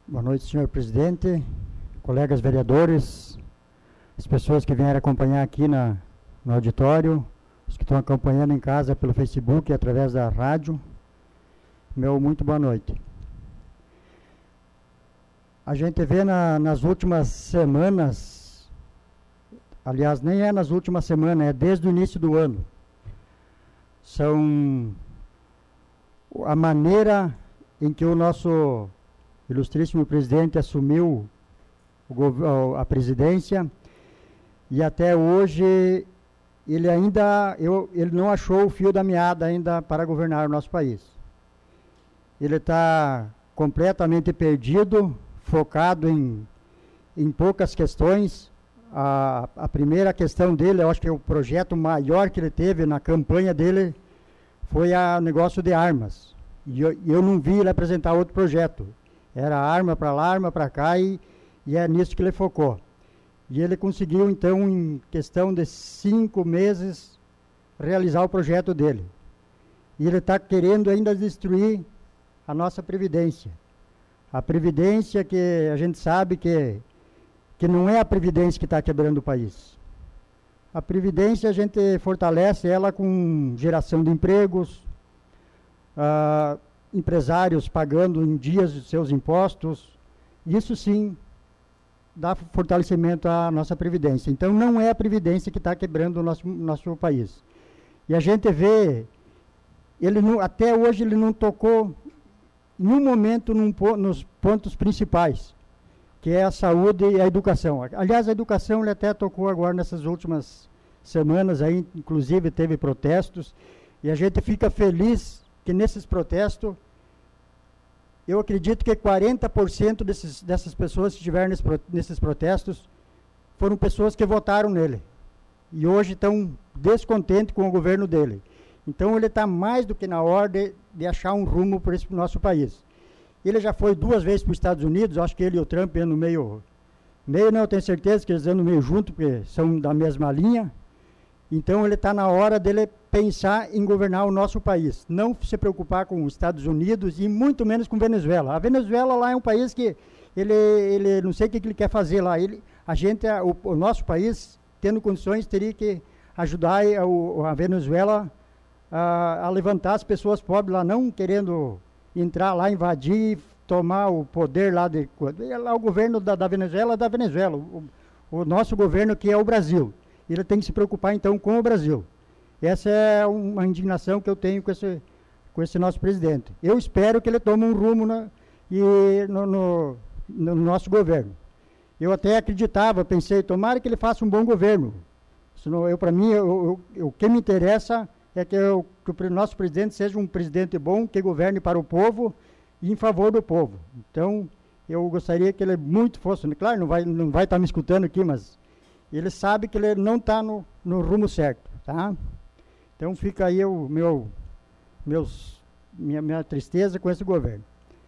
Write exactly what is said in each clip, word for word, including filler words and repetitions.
Boa noite, senhor presidente, colegas vereadores, as pessoas que vieram acompanhar aqui na, no auditório, os que estão acompanhando em casa pelo Facebook e através da rádio. Meu muito boa noite. A gente vê na, nas últimas semanas, aliás, nem é nas últimas semanas, é desde o início do ano. São a maneira em que o nosso ilustríssimo presidente assumiu o, a presidência, e até hoje ele ainda eu, ele não achou o fio da meada ainda para governar o nosso país. Ele está completamente perdido, focado em, em poucas questões. A, a primeira questão dele, eu acho que é o projeto maior que ele teve na campanha dele, foi o negócio de armas. E eu, eu não vi ele apresentar outro projeto. Era arma para lá, arma para cá, e, e é nisso que ele focou. E ele conseguiu, então, em questão de cinco meses, realizar o projeto dele. E ele está querendo ainda destruir a nossa Previdência. A Previdência que a gente sabe que, que não é a Previdência que está quebrando o país. A Previdência a gente fortalece ela com geração de empregos, ah, empresários pagando em dias os seus impostos. Isso sim dá fortalecimento à nossa Previdência. Então não é a Previdência que está quebrando o nosso, nosso país. E a gente vê, ele não, até hoje ele não tocou em um momento num, nos pontos principais, que é a saúde e a educação. Aliás, a educação ele até tocou agora nessas últimas semanas, aí, inclusive teve protestos, e a gente fica feliz que nesses protestos, eu acredito que quarenta por cento desses, dessas pessoas que estiveram nesse, nesses protestos foram pessoas que votaram nele. E hoje estão descontentes com o governo dele. Então ele está mais do que na hora de, de achar um rumo para esse nosso país. Ele já foi duas vezes para os Estados Unidos, acho que ele e o Trump andam meio... Meio não, eu tenho certeza que eles andam meio junto, porque são da mesma linha. Então ele está na hora dele pensar em governar o nosso país, não se preocupar com os Estados Unidos e muito menos com Venezuela. A Venezuela lá é um país que ele, ele não sei o que ele quer fazer lá. Ele, a gente, o, o nosso país, tendo condições, teria que ajudar a, a Venezuela a, a levantar as pessoas pobres lá, não querendo entrar lá, invadir, tomar o poder lá. De, lá o governo da, da Venezuela é da Venezuela, o, o nosso governo que é o Brasil. Ele tem que se preocupar, então, com o Brasil. Essa é uma indignação que eu tenho com esse, com esse nosso presidente. Eu espero que ele tome um rumo na, e no, no, no nosso governo. Eu até acreditava, pensei, tomara que ele faça um bom governo. Senão, eu, para mim, eu, eu, o que me interessa é que, eu, que o nosso presidente seja um presidente bom, que governe para o povo e em favor do povo. Então, eu gostaria que ele muito fosse... Claro, não vai, não vai estar me escutando aqui, mas... ele sabe que ele não está no, no rumo certo, tá? Então fica aí o meu, meus, minha, minha tristeza com esse governo.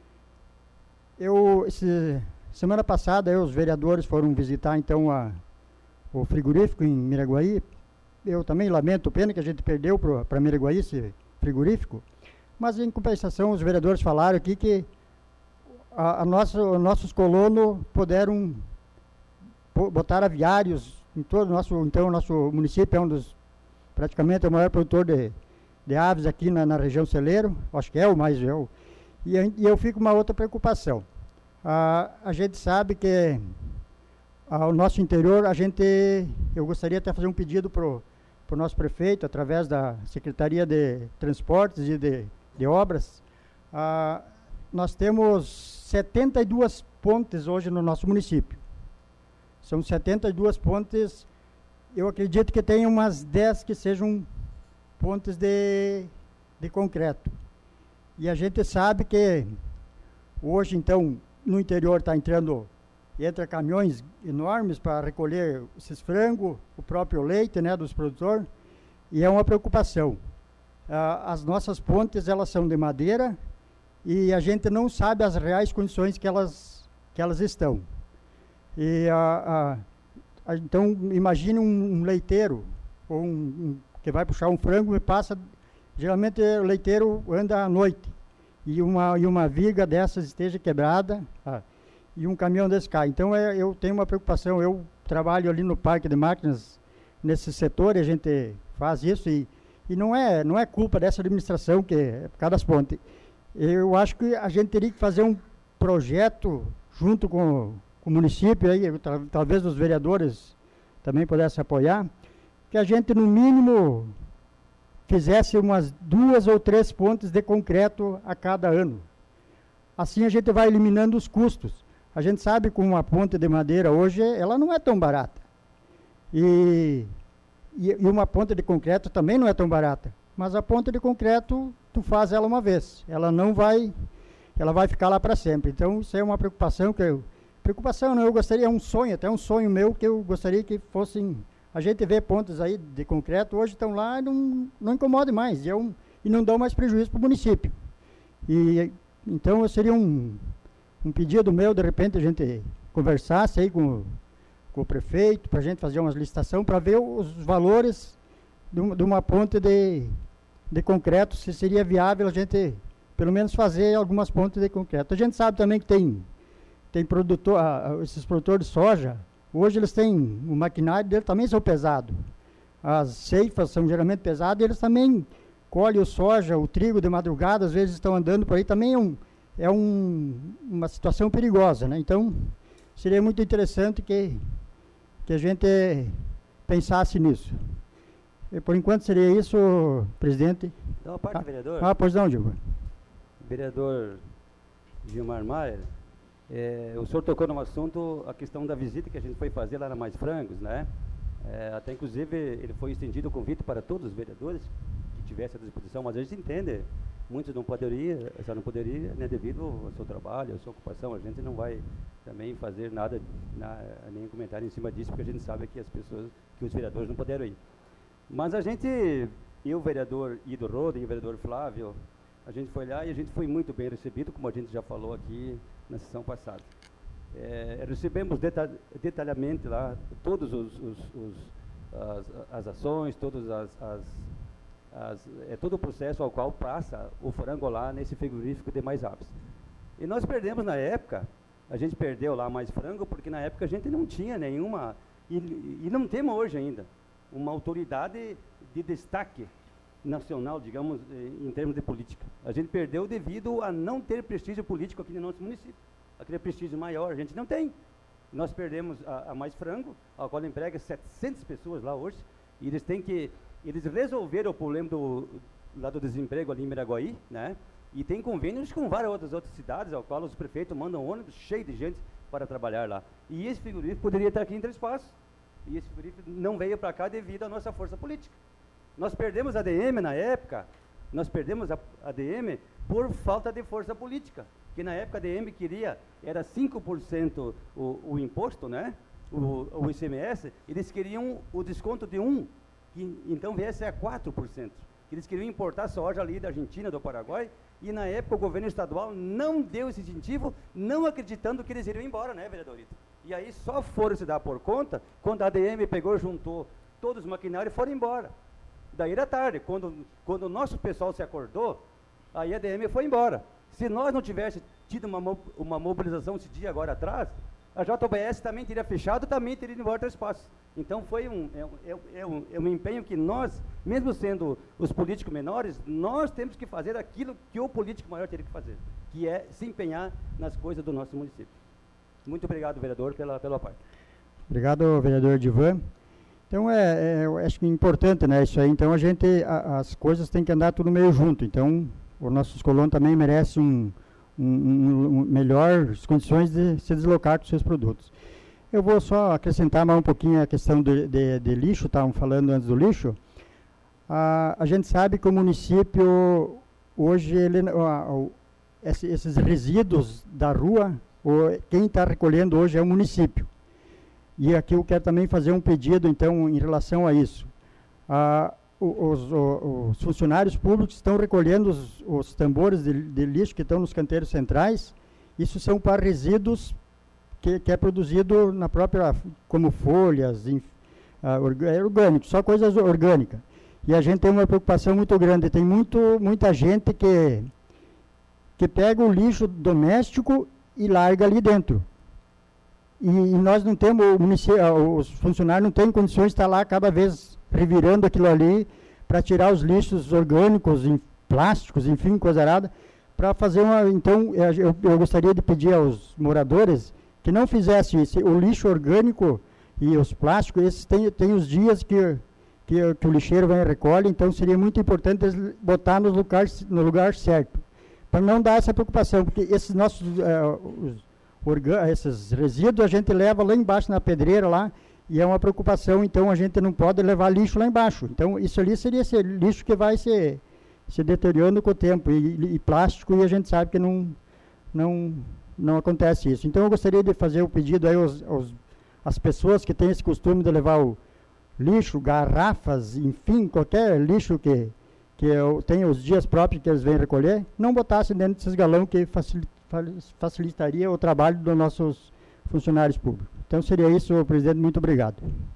Eu, esse, semana passada, eu, os vereadores foram visitar, então, a, o frigorífico em Miraguaí. Eu também lamento, pena que a gente perdeu para Miraguaí esse frigorífico, mas, em compensação, os vereadores falaram aqui que a, a nossa, os nossos colonos puderam botar aviários em todo o nosso, então o nosso município é um dos, praticamente é o maior produtor de, de aves aqui na, na região celeiro, acho que é o mais, eu, e, e eu fico com uma outra preocupação. Ah, a gente sabe que ah, o nosso interior, a gente, eu gostaria até fazer um pedido para o nosso prefeito, através da Secretaria de Transportes e de, de Obras. Ah, nós temos setenta e duas pontes hoje no nosso município. São setenta e duas pontes, eu acredito que tem umas dez que sejam pontes de, de concreto. E a gente sabe que hoje, então, no interior está entrando, entra caminhões enormes para recolher esses frangos, o próprio leite, né, dos produtores, e é uma preocupação. Ah, as nossas pontes, elas são de madeira e a gente não sabe as reais condições que elas, que elas estão. E, a, a, a, então, imagine um, um leiteiro, ou um, um, que vai puxar um frango e passa, geralmente o leiteiro anda à noite, e uma, e uma viga dessas esteja quebrada, ah, e um caminhão desse cai. Então, é, eu tenho uma preocupação, eu trabalho ali no parque de máquinas, nesse setor, e a gente faz isso, e, e não, é, não é culpa dessa administração, que é por causa das pontes. Eu acho que a gente teria que fazer um projeto junto com, com o município, aí, talvez os vereadores também pudessem apoiar, que a gente, no mínimo, fizesse umas duas ou três pontes de concreto a cada ano. Assim a gente vai eliminando os custos. A gente sabe que uma ponte de madeira hoje, ela não é tão barata. E, e, e uma ponte de concreto também não é tão barata. Mas a ponte de concreto, tu faz ela uma vez. Ela não vai, ela vai ficar lá para sempre. Então, isso é uma preocupação que eu... Preocupação não, eu gostaria, é um sonho, até um sonho meu, que eu gostaria que fossem... A gente vê pontes aí de concreto, hoje estão lá e não, não incomoda mais. E, é um, e não dão mais prejuízo para o município. E, então, seria um... um pedido meu, de repente, a gente conversasse aí com, com o prefeito, para a gente fazer uma licitação, para ver os valores de uma, de uma ponte de, de concreto, se seria viável a gente, pelo menos, fazer algumas pontes de concreto. A gente sabe também que tem, tem produtor, ah, esses produtores de soja, hoje eles têm, o maquinário deles também são pesado. As ceifas são geralmente pesadas, e eles também colhem o soja, o trigo de madrugada, às vezes estão andando por aí, também é um... é um, uma situação perigosa, né? Então, seria muito interessante que, que a gente pensasse nisso. E, por enquanto, seria isso, presidente. Então, a parte ah, do vereador... Ah, pois não, Gilmar. Vereador Gilmar Maier, é, o senhor tocou num assunto, a questão da visita que a gente foi fazer lá na Mais Frangos, né? É, até, inclusive, ele foi estendido o convite para todos os vereadores que tivessem à disposição, mas a gente entende... Muitos não poderiam, só não poderia, né, devido ao seu trabalho, à sua ocupação. A gente não vai também fazer nada, na, nem comentário em cima disso, porque a gente sabe que as pessoas, que os vereadores não puderam ir. Mas a gente, eu, o vereador Ido Roden e o vereador Flávio, a gente foi lá e a gente foi muito bem recebido, como a gente já falou aqui na sessão passada. É, recebemos deta detalhadamente lá todos os, os, os as, as ações, todas as, as As, é todo o processo ao qual passa o frango lá nesse frigorífico de Mais Aves. E nós perdemos na época, a gente perdeu lá Mais Frango, porque na época a gente não tinha nenhuma, e, e não temos hoje ainda, uma autoridade de destaque nacional, digamos, em termos de política. A gente perdeu devido a não ter prestígio político aqui no nosso município. Aquele prestígio maior a gente não tem. Nós perdemos a, a Mais Frango, a qual emprega setecentas pessoas lá hoje, e eles têm que... Eles resolveram o problema do, lá do desemprego ali em Miraguaí, né? E tem convênios com várias outras, outras cidades, ao qual os prefeitos mandam ônibus cheio de gente para trabalhar lá. E esse frigorífico poderia estar aqui em Três Passos. E esse frigorífico não veio para cá devido à nossa força política. Nós perdemos a A D M na época, nós perdemos a A D M por falta de força política. Que na época a A D M queria, era cinco por cento o, o imposto, né? O, o I C M S, eles queriam o desconto de um por cento. Que, então viesse a quatro por cento. Eles queriam importar soja ali da Argentina, do Paraguai, e na época o governo estadual não deu esse incentivo, não acreditando que eles iriam embora, né, vereadorito? E aí só foram se dar por conta quando a A D M pegou, juntou todos os maquinários e foram embora. Daí era tarde, quando, quando o nosso pessoal se acordou, aí a A D M foi embora. Se nós não tivéssemos tido uma, uma mobilização esse dia agora atrás, a J B S também teria fechado, também teria ido embora Três Passos. Então foi um, é, é, é, um, é um empenho que nós, mesmo sendo os políticos menores, nós temos que fazer aquilo que o político maior teria que fazer, que é se empenhar nas coisas do nosso município. Muito obrigado, vereador, pela, pela parte. Obrigado, vereador Divan. Então, é, é, eu acho que é importante, né, isso aí. Então, a gente, a, as coisas têm que andar tudo meio junto. Então, os nossos colonos também merecem um, um, um, um melhores condições de se deslocar com seus produtos. Eu vou só acrescentar mais um pouquinho a questão de, de, de lixo, estavam falando antes do lixo. A, a gente sabe que o município, hoje, ele, a, a, esses resíduos da rua, o, quem está recolhendo hoje é o município. E aqui eu quero também fazer um pedido, então, em relação a isso. Ah, os, os, os funcionários públicos estão recolhendo os, os tambores de, de lixo que estão nos canteiros centrais. Isso são para resíduos que, que é produzido na própria, como folhas, inf, ah, orga, é orgânico, só coisas orgânicas. E a gente tem uma preocupação muito grande. Tem muito, muita gente que, que pega o lixo doméstico e larga ali dentro. e, e nós não temos, o os funcionários não têm condições de estar lá cada vez revirando aquilo ali para tirar os lixos orgânicos, em plásticos, enfim, coisa arada, para fazer uma... Então, eu, eu gostaria de pedir aos moradores que não fizessem isso. O lixo orgânico e os plásticos, esses tem, tem os dias que, que, que o lixeiro vem e recolhe, então seria muito importante eles botar no lugar, no lugar certo, para não dar essa preocupação, porque esses nossos uh, os organ, esses resíduos a gente leva lá embaixo na pedreira lá, e é uma preocupação, então a gente não pode levar lixo lá embaixo. Então isso ali seria esse lixo que vai se, se deteriorando com o tempo, e, e plástico, e a gente sabe que não, não, não acontece isso. Então eu gostaria de fazer o pedido aí aos, aos, às pessoas que têm esse costume de levar o lixo, garrafas, enfim, qualquer lixo que, que eu, tem os dias próprios que eles vêm recolher, não botassem dentro desses galões, que facilita, facilitaria o trabalho dos nossos funcionários públicos. Então seria isso, presidente, muito obrigado.